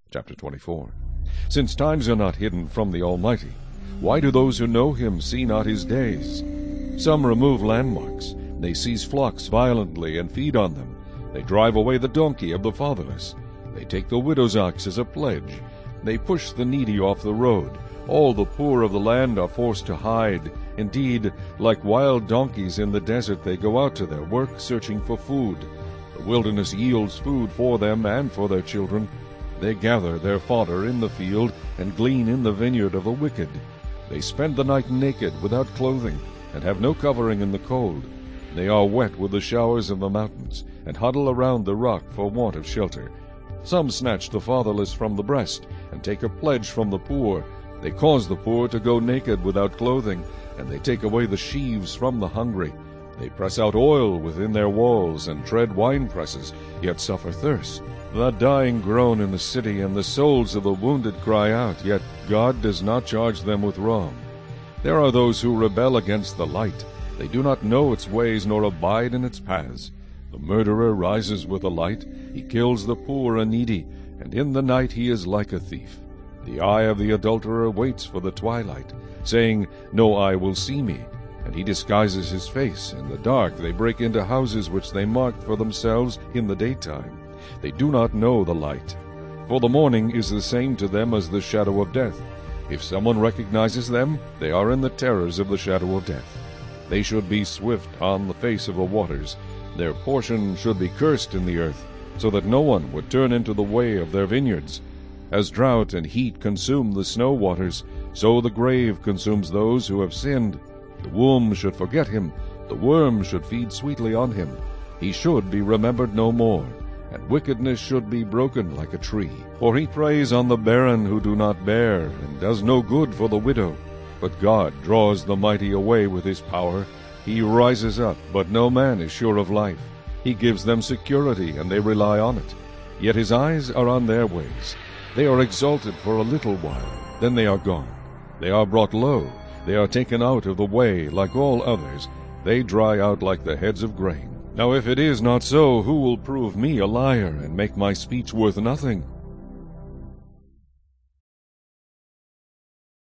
Chapter 24. Since times are not hidden from the Almighty, why do those who know him see not his days? Some remove landmarks. They seize flocks violently and feed on them. They drive away the donkey of the fatherless. They take the widow's ox as a pledge. They push the needy off the road. All the poor of the land are forced to hide. Indeed, like wild donkeys in the desert, they go out to their work searching for food. The wilderness yields food for them and for their children. They gather their fodder in the field and glean in the vineyard of the wicked. They spend the night naked without clothing and have no covering in the cold. They are wet with the showers of the mountains and huddle around the rock for want of shelter. Some snatch the fatherless from the breast and take a pledge from the poor. They cause the poor to go naked without clothing, and they take away the sheaves from the hungry. They press out oil within their walls and tread winepresses, yet suffer thirst. The dying groan in the city, and the souls of the wounded cry out, yet God does not charge them with wrong. There are those who rebel against the light. They do not know its ways nor abide in its paths. The murderer rises with the light. He kills the poor and needy, and in the night he is like a thief. The eye of the adulterer waits for the twilight, saying, "No eye will see me." And he disguises his face. In the dark they break into houses which they marked for themselves in the daytime. They do not know the light. For the morning is the same to them as the shadow of death. If someone recognizes them, they are in the terrors of the shadow of death. They should be swift on the face of the waters. Their portion should be cursed in the earth, so that no one would turn into the way of their vineyards. As drought and heat consume the snow waters, so the grave consumes those who have sinned. The womb should forget him, the worm should feed sweetly on him. He should be remembered no more, and wickedness should be broken like a tree. For he preys on the barren who do not bear, and does no good for the widow. But God draws the mighty away with his power. He rises up, but no man is sure of life. He gives them security, and they rely on it. Yet his eyes are on their ways. They are exalted for a little while, then they are gone. They are brought low. They are taken out of the way like all others. They dry out like the heads of grain. Now if it is not so, who will prove me a liar, and make my speech worth nothing?